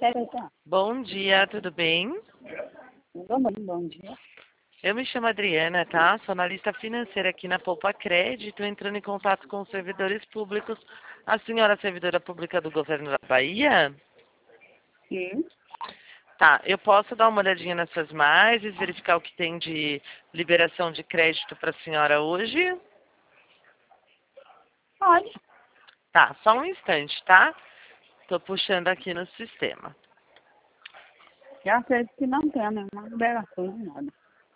Tá. Bom dia, tudo bem? Bom dia. Eu me chamo Adriana, tá? Sou analista financeira aqui na Poupa Crédito, entrando em contato com os servidores públicos. A senhora é servidora pública do governo da Bahia? Sim. Tá, eu posso dar uma olhadinha nessas margens, verificar o que tem de liberação de crédito para a senhora hoje? Pode. Tá, só um instante, tá? Tô puxando aqui no sistema. Já acredito que não tem nenhuma liberação de nada.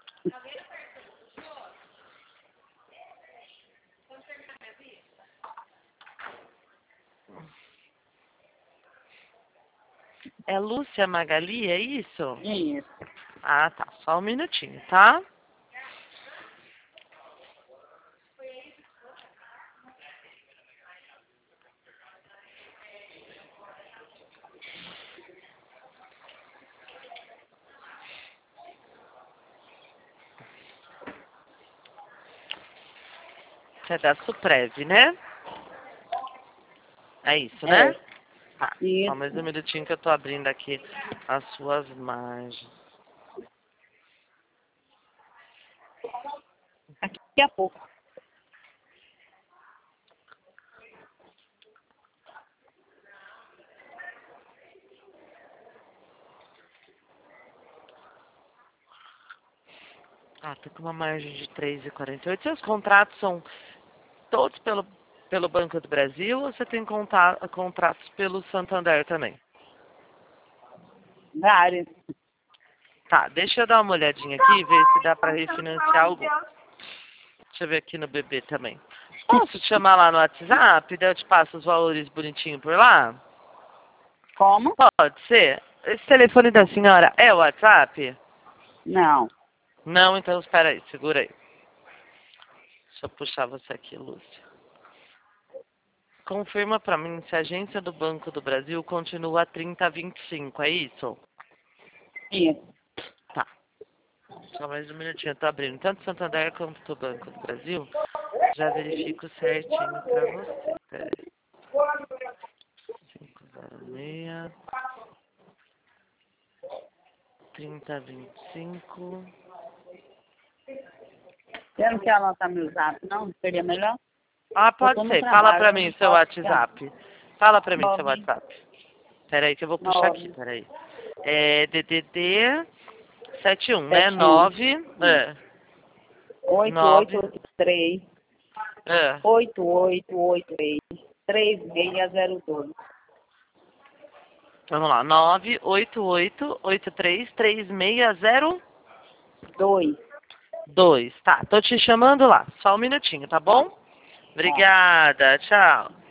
É Lúcia Magali, é isso? Isso. Ah, tá. Só um minutinho, tá? Você é da Suprev, né? É isso, né? Tá. Só mais um Isso. minutinho que eu tô abrindo aqui as suas margens. Daqui a pouco. Ah, tô com uma margem de 3,48. Seus contratos são todos pelo Banco do Brasil ou você tem contratos pelo Santander também? Vários. Tá, deixa eu dar uma olhadinha aqui e ver se dá pra refinanciar algum. Deixa eu ver aqui no BB também. Posso te chamar lá no WhatsApp? Daí eu te passo os valores bonitinhos por lá? Como? Pode ser. Esse telefone da senhora é o WhatsApp? Não. Não, então espera aí, segura aí. Deixa eu puxar você aqui, Lúcia. Confirma pra mim se a agência do Banco do Brasil continua a 3025, é isso? Isso. Tá. Só mais um minutinho, eu tô abrindo tanto o Santander quanto o Banco do Brasil. Já verifico certinho pra você. Pera aí. 506 3025. Você não quer anotar meu zap, não? Seria melhor? Ah, Eu pode tô no ser. Fala trabalho, pra eu mim não seu posso ficar. WhatsApp. Fala pra mim seu 9, WhatsApp. Pera aí que eu vou puxar aqui, 9, pera aí. É DDD 71, né? 71. 9, é, 9, 8883 é. 8883 3602. Vamos lá, 988833602. 2. Tá, tô te chamando lá. Só um minutinho, tá bom? Ó. Obrigada, tchau.